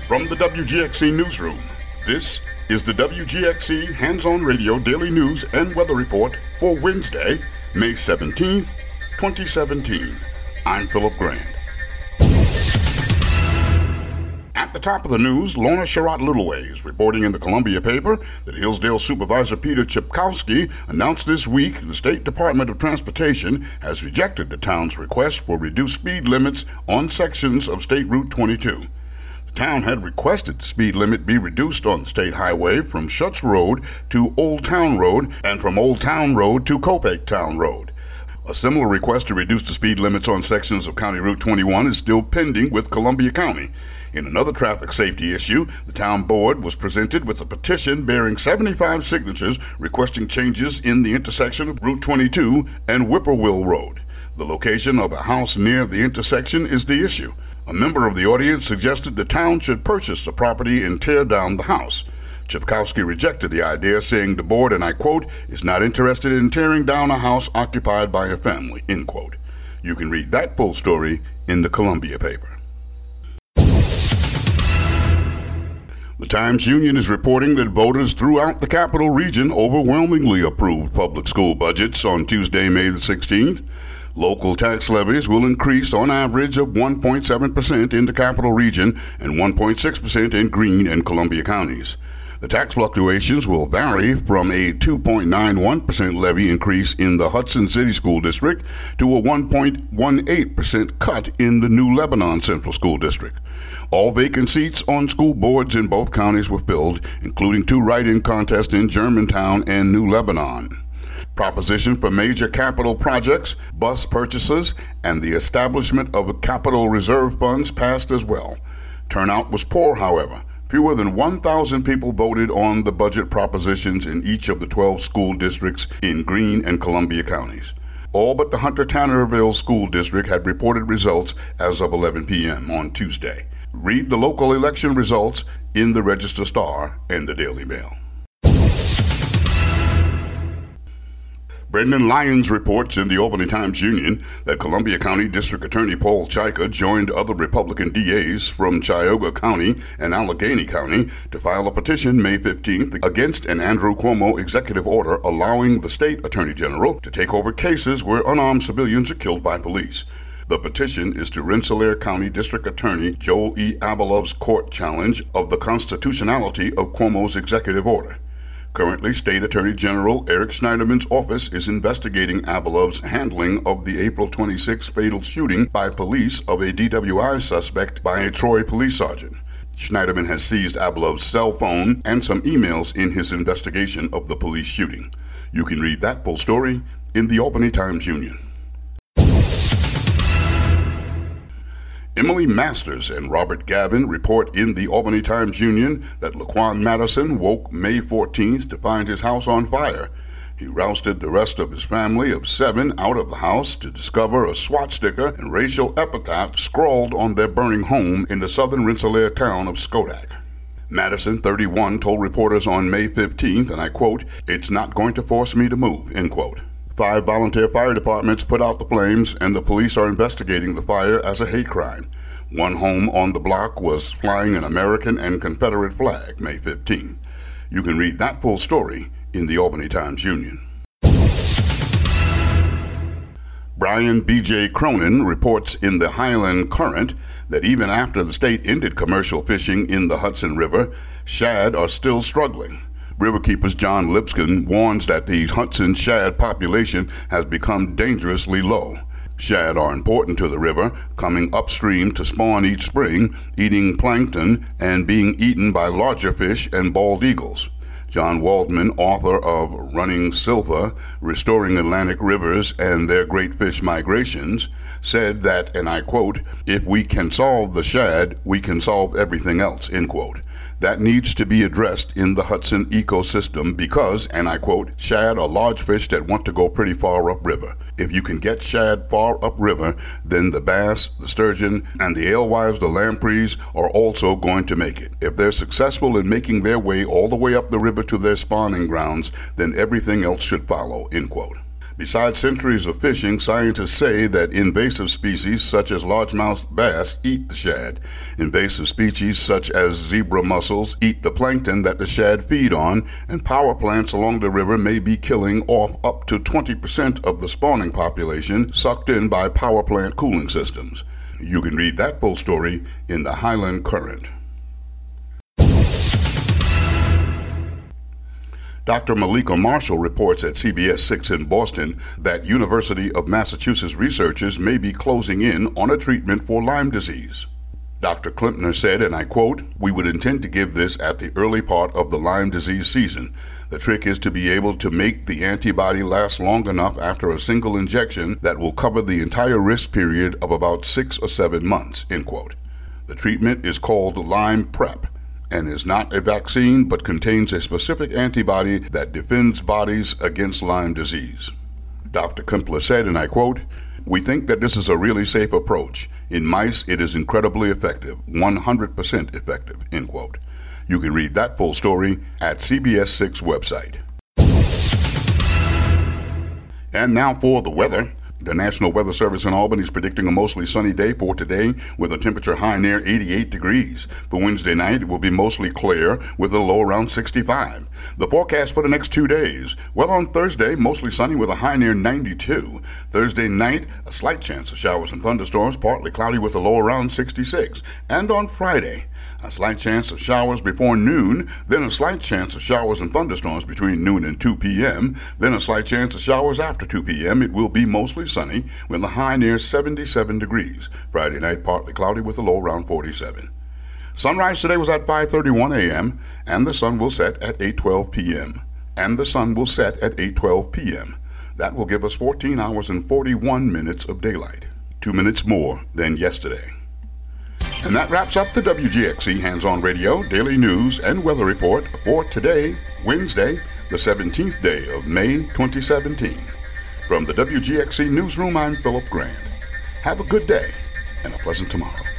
From the WGXC Newsroom, this is the WGXC Hands-On Radio Daily News and Weather Report for Wednesday, May 17th, 2017. I'm Philip Grant. At the top of the news, Lorna Sherrod Littleway is reporting in the Columbia paper that Hillsdale Supervisor Peter Chipkowski announced this week the State Department of Transportation has rejected the town's request for reduced speed limits on sections of State Route 22. The town had requested the speed limit be reduced on the state highway from Schutz Road to Old Town Road and from Old Town Road to Copiague Town Road. A similar request to reduce the speed limits on sections of County Route 21 is still pending with Columbia County. In another traffic safety issue, the town board was presented with a petition bearing 75 signatures requesting changes in the intersection of Route 22 and Whippoorwill Road. The location of a house near the intersection is the issue. A member of the audience suggested the town should purchase the property and tear down the house. Chipkowski rejected the idea, saying the board, and I quote, is not interested in tearing down a house occupied by a family, end quote. You can read that full story in the Columbia paper. The Times-Union is reporting that voters throughout the capital region overwhelmingly approved public school budgets on Tuesday, May the 16th. Local tax levies will increase on average of 1.7% in the capital region and 1.6% in Greene and Columbia counties. The tax fluctuations will vary from a 2.91% levy increase in the Hudson City School District to a 1.18% cut in the New Lebanon Central School District. All vacant seats on school boards in both counties were filled, including 2 write-in contests in Germantown and New Lebanon. Proposition for major capital projects, bus purchases, and the establishment of capital reserve funds passed as well. Turnout was poor, however. Fewer than 1,000 people voted on the budget propositions in each of the 12 school districts in Greene and Columbia counties. All but the Hunter-Tannerville School District had reported results as of 11 p.m. on Tuesday. Read the local election results in the Register-Star and the Daily Mail. Brendan Lyons reports in the Albany Times-Union that Columbia County District Attorney Paul Chika joined other Republican DAs from Tioga County and Allegheny County to file a petition May 15th against an Andrew Cuomo executive order allowing the state attorney general to take over cases where unarmed civilians are killed by police. The petition is to Rensselaer County District Attorney Joel E. Abelov's court challenge of the constitutionality of Cuomo's executive order. Currently, State Attorney General Eric Schneiderman's office is investigating Abelov's handling of the April 26 fatal shooting by police of a DWI suspect by a Troy police sergeant. Schneiderman has seized Abelov's cell phone and some emails in his investigation of the police shooting. You can read that full story in the Albany Times-Union. Emily Masters and Robert Gavin report in the Albany Times-Union that Laquan Madison woke May 14th to find his house on fire. He rousted the rest of his family of 7 out of the house to discover a SWAT sticker and racial epithet scrawled on their burning home in the southern Rensselaer town of Schodack. Madison, 31, told reporters on May 15th, and I quote, "It's not going to force me to move," end quote. 5 volunteer fire departments put out the flames, and the police are investigating the fire as a hate crime. One home on the block was flying an American and Confederate flag May 15th. You can read that full story in the Albany Times-Union. Brian B.J. Cronin reports in the Highland Current that even after the state ended commercial fishing in the Hudson River, shad are still struggling. Riverkeepers John Lipscomb warns that the Hudson shad population has become dangerously low. Shad are important to the river, coming upstream to spawn each spring, eating plankton, and being eaten by larger fish and bald eagles. John Waldman, author of Running Silver, Restoring Atlantic Rivers and Their Great Fish Migrations, said that, and I quote, "If we can solve the shad, we can solve everything else," end quote. That needs to be addressed in the Hudson ecosystem because, and I quote, "Shad are large fish that want to go pretty far upriver. If you can get shad far upriver, then the bass, the sturgeon, and the alewives, the lampreys, are also going to make it. If they're successful in making their way all the way up the river to their spawning grounds, then everything else should follow," end quote. Besides centuries of fishing, scientists say that invasive species such as largemouth bass eat the shad. Invasive species such as zebra mussels eat the plankton that the shad feed on, and power plants along the river may be killing off up to 20% of the spawning population sucked in by power plant cooling systems. You can read that full story in the Highland Current. Dr. Malika Marshall reports at CBS 6 in Boston that University of Massachusetts researchers may be closing in on a treatment for Lyme disease. Dr. Klempner said, and I quote, "We would intend to give this at the early part of the Lyme disease season. The trick is to be able to make the antibody last long enough after a single injection that will cover the entire risk period of about 6 or 7 months," end quote. The treatment is called Lyme Prep and is not a vaccine but contains a specific antibody that defends bodies against Lyme disease. Dr. Kempler said, and I quote, "We think that this is a really safe approach. In mice, it is incredibly effective, 100% effective," end quote. You can read that full story at CBS 6 website. And now for the weather. The National Weather Service in Albany is predicting a mostly sunny day for today with a temperature high near 88 degrees. For Wednesday night, it will be mostly clear with a low around 65. The forecast for the next 2 days. Well, on Thursday, mostly sunny with a high near 92. Thursday night, a slight chance of showers and thunderstorms, partly cloudy with a low around 66. And on Friday, a slight chance of showers before noon, then a slight chance of showers and thunderstorms between noon and 2 p.m., then a slight chance of showers after 2 p.m. It will be mostly sunny with a high near 77 degrees. Friday night, partly cloudy with a low around 47. Sunrise today was at 5:31 a.m., and the sun will set at 8:12 p.m. And the sun will set at 8:12 p.m. That will give us 14 hours and 41 minutes of daylight. 2 minutes more than yesterday. And that wraps up the WGXC Hands-On Radio Daily News and Weather Report for today, Wednesday, the 17th day of May 2017. From the WGXC Newsroom, I'm Philip Grant. Have a good day and a pleasant tomorrow.